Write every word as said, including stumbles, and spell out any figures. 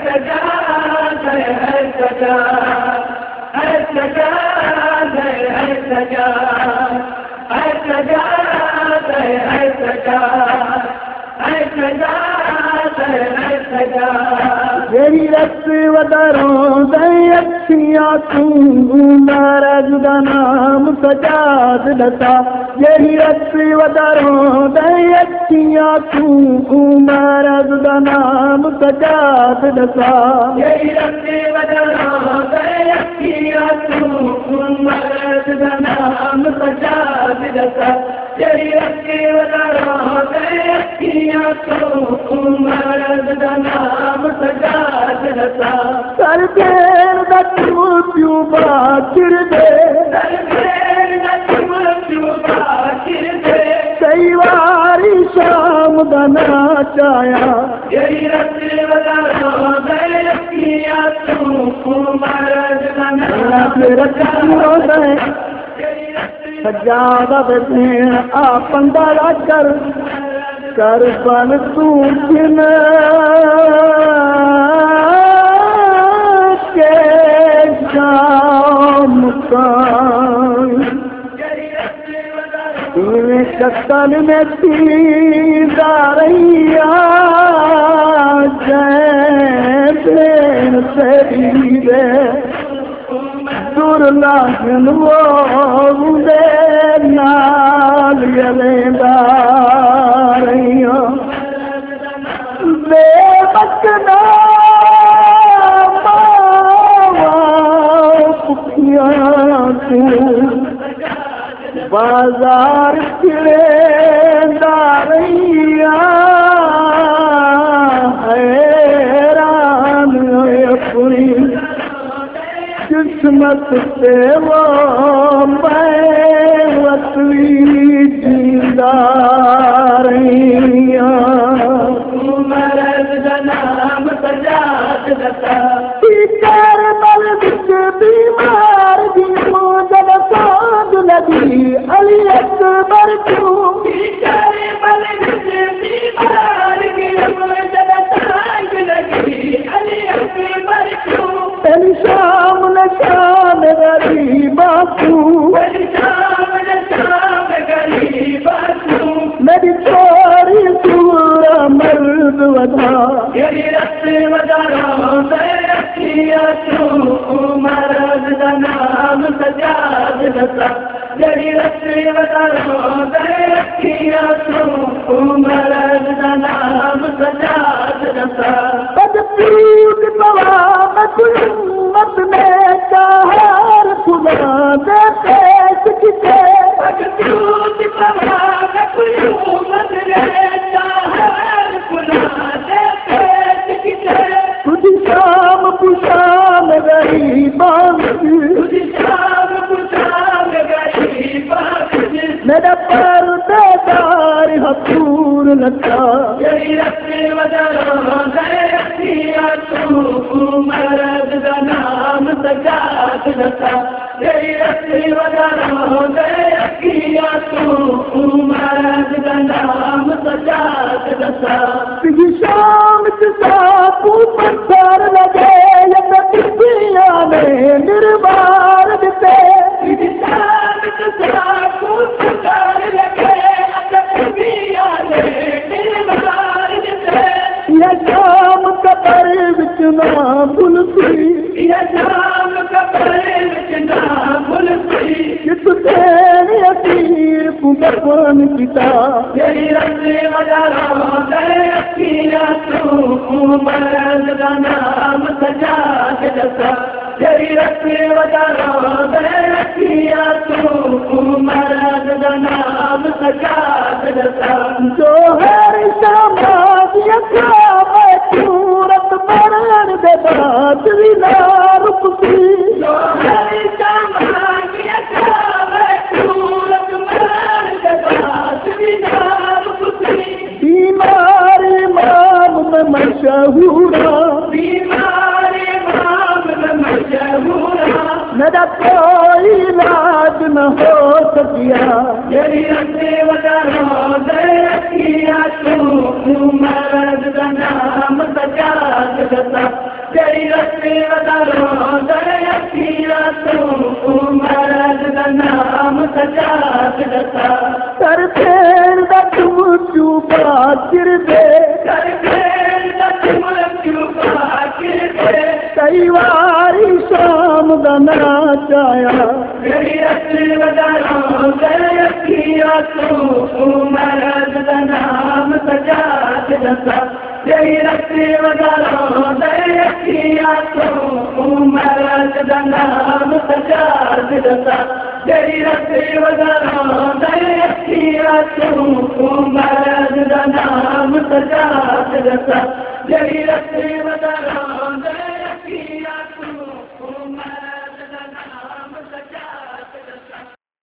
सजाद है सजाद है सजाद है सजाद है सजाद है सजाद है सजाद है सजाद यही रस वदरों दे अखियां तू महाराज दा नाम सजाद दसा यही रस वदरों दे अखियां तू महाराज दा नाम सजाद दसा यही रस वदरों दे अखियां तू महाराज दा नाम सजाद दसा यही रस वदरों दे अखियां तू महाराज दा नाम सजाद दसा कर देर दा क्यों बाकिर दे कर देर दा क्यों बाकिर दे कई वारी शाम दा नाच आया यही रस्ते वदारों दे अखियां तू महाराज दा नाम सजाद दसा सजादा भेण आ पंडाला कर कर बन तू किन के शाम इन्हें कतल में तीदा रैया जैन से दे दुर्लाहन वो दे नाल यलेंदा रैया बेबकना बाजार चिड़ेंदा रैया हैरान अपनी किस्मत से वो मैं वतली जिंदा रैया महाराज दा नाम सजाद दसा कर बल बिच बीमार दी जब साध लगी अली अकबर क्यों कर बल बिच बीमार दी जब साध लगी अली अकबर क्यों तेरी शाम न शाम गरीबा तू तेरी शाम न शाम गरीबा तू मेरी छोरी सूरा मर्द वधा यही रस्ते वदारों दे अखियां तू महाराज दा नाम सजाद दसा यही रस्ते वदारों दे अखियां तू महाराज दा नाम सजाद दसा बद पीक पवा मत में चाहर खुदा दे पेश किसे बद पीक पवा मत में चाहर खुदा दे पेश किसे तुझी शाम पुशाम गरीबा तुझी शाम पुशाम गरीबा मेरा पर्देदार हसूर लता यही रस्ते वदारों दे अखियां तू महाराज दा नाम सजाद दसा यही रस्ते वदारों दे अखियां तू महाराज दा नाम सजाद दसा तुझी शाम च सापू पत्थर लगे यतिया में निर्वार दिते तुझी शाम च सापू पत्थर लगे यतिया में निर्वार दिते यह शाम कबर विच ना भुलसी यह शाम कबर विच ना भुलसी किस तेरे असीर भगवान पिता यही रस्ते वदारों दे अखियां तू महाराज दा नाम सजाद दसा यही रस्ते वदारों दे अखियां तू महाराज दा नाम सजाद दसा जो हर शामाद सूरत मरण दे बात भी ना रुकती जो हर शामाद सूरत मरण दे बात भी ना रुकती बीमारी माम में मशहूरा बीमारी माम में मशहूरा मेरा कोई इलाज न हो सकिया यही रस्ते वदारों दे अखियां तू महाराज दा नाम सजाद दसा चिरदे कई वारी शाम दा नाच आया मरद दा नाम सजाद दसा जई रस्ते वगारो दे अखियां तू मरद दा नाम सजाद दसा जई रस्ते वगारो दे अखियां तू मरद दा नाम सजाद दसा जई रस्ते वगारो